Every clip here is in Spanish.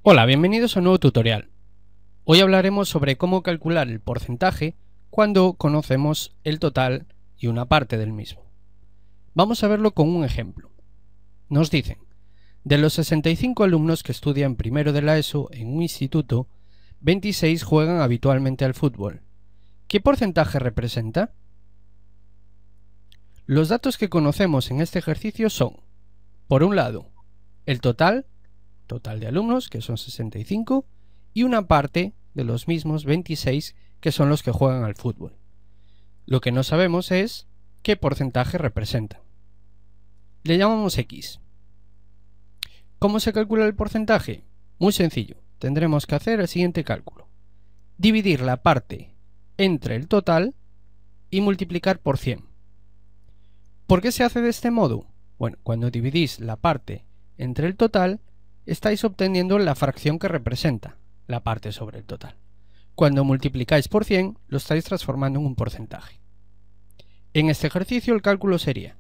Hola, bienvenidos a un nuevo tutorial. Hoy hablaremos sobre cómo calcular el porcentaje cuando conocemos el total y una parte del mismo. Vamos a verlo con un ejemplo. Nos dicen, de los 65 alumnos que estudian primero de la ESO en un instituto, 26 juegan habitualmente al fútbol. ¿Qué porcentaje representa? Los datos que conocemos en este ejercicio son, por un lado, el total de alumnos, que son 65, y una parte de los mismos 26, que son los que juegan al fútbol. Lo que no sabemos es qué porcentaje representan. Le llamamos X. ¿Cómo se calcula el porcentaje? Muy sencillo. Tendremos que hacer el siguiente cálculo. Dividir la parte entre el total y multiplicar por 100. ¿Por qué se hace de este modo? Bueno, cuando dividís la parte entre el total, estáis obteniendo la fracción que representa la parte sobre el total. Cuando multiplicáis por 100, lo estáis transformando en un porcentaje. En este ejercicio el cálculo sería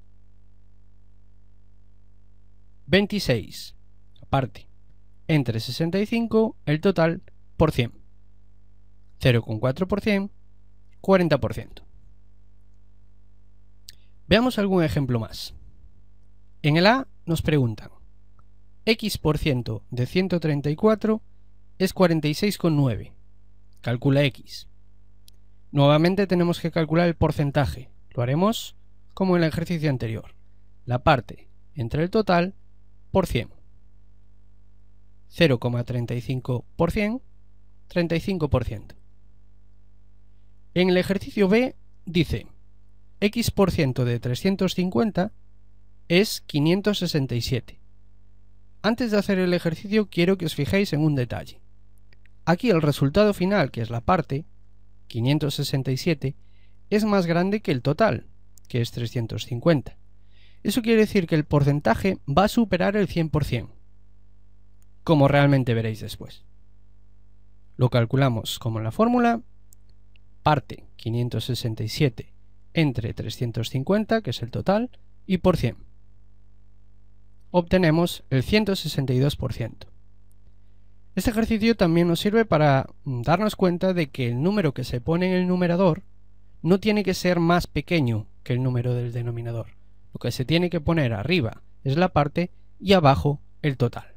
26, la parte, entre 65, el total, por 100. 0,4%, 40%. Veamos algún ejemplo más. En el A nos preguntan, X% de 134 es 46,9. Calcula X. Nuevamente tenemos que calcular el porcentaje. Lo haremos como en el ejercicio anterior. La parte entre el total por 100. 0,35%, 35%. En el ejercicio B dice, X% de 350 es 567. Antes de hacer el ejercicio quiero que os fijéis en un detalle. Aquí el resultado final, que es la parte, 567, es más grande que el total, que es 350. Eso quiere decir que el porcentaje va a superar el 100%, como realmente veréis después. Lo calculamos como en la fórmula, parte 567 entre 350, que es el total, y por 100. Obtenemos el 162%. Este ejercicio también nos sirve para darnos cuenta de que el número que se pone en el numerador no tiene que ser más pequeño que el número del denominador. Lo que se tiene que poner arriba es la parte y abajo el total.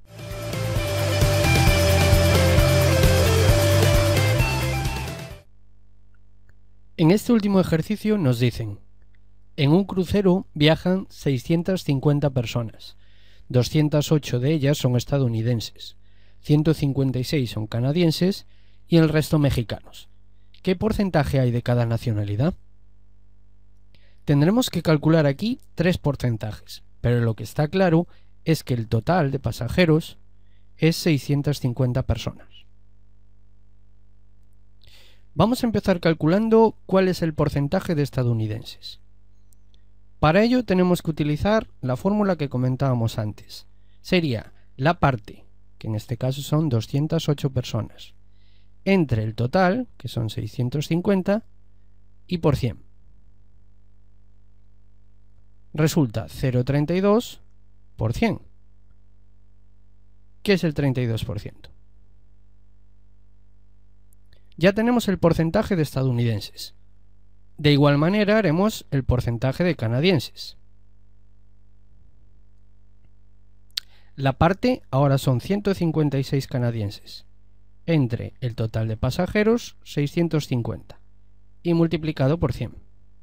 En este último ejercicio nos dicen, en un crucero viajan 650 personas, 208 de ellas son estadounidenses, 156 son canadienses y el resto mexicanos. ¿Qué porcentaje hay de cada nacionalidad? Tendremos que calcular aquí 3 porcentajes, pero lo que está claro es que el total de pasajeros es 650 personas. Vamos a empezar calculando cuál es el porcentaje de estadounidenses. Para ello tenemos que utilizar la fórmula que comentábamos antes. Sería la parte, que en este caso son 208 personas, entre el total, que son 650, y por 100. Resulta 0,32 por 100. ¿Qué es el 32%? Ya tenemos el porcentaje de estadounidenses. De igual manera haremos el porcentaje de canadienses. La parte ahora son 156 canadienses, entre el total de pasajeros 650 y multiplicado por 100.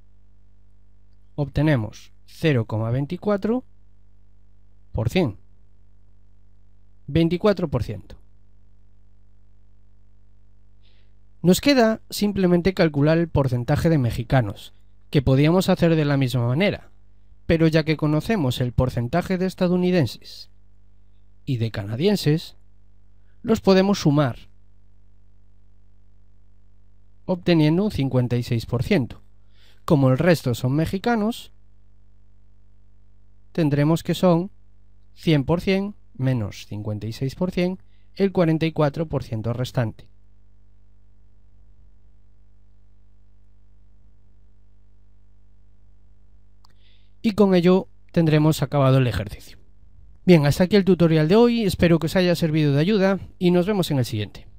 Obtenemos 0,24 por 100. 24%. Nos queda simplemente calcular el porcentaje de mexicanos, que podíamos hacer de la misma manera, pero ya que conocemos el porcentaje de estadounidenses y de canadienses, los podemos sumar, obteniendo un 56%. Como el resto son mexicanos, tendremos que son 100% menos 56%, el 44% restante. Y con ello tendremos acabado el ejercicio. Bien, hasta aquí el tutorial de hoy, espero que os haya servido de ayuda y nos vemos en el siguiente.